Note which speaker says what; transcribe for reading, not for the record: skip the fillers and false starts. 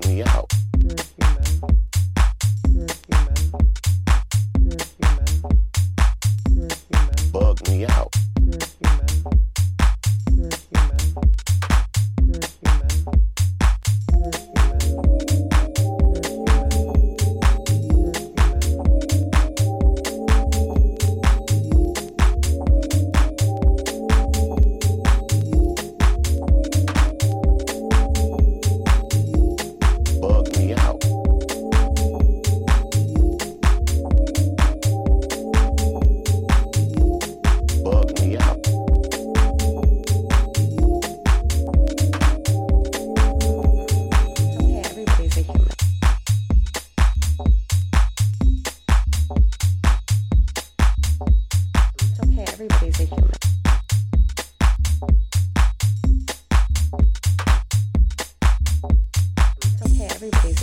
Speaker 1: me out.
Speaker 2: You're human. You're human. You're human. You're human.
Speaker 1: Bug me out.
Speaker 2: You're human. You're human. You're human. You're
Speaker 1: Bug me out. Bug me out.
Speaker 3: Okay, everybody's a human. It's okay, everybody's a human. It's okay, everybody's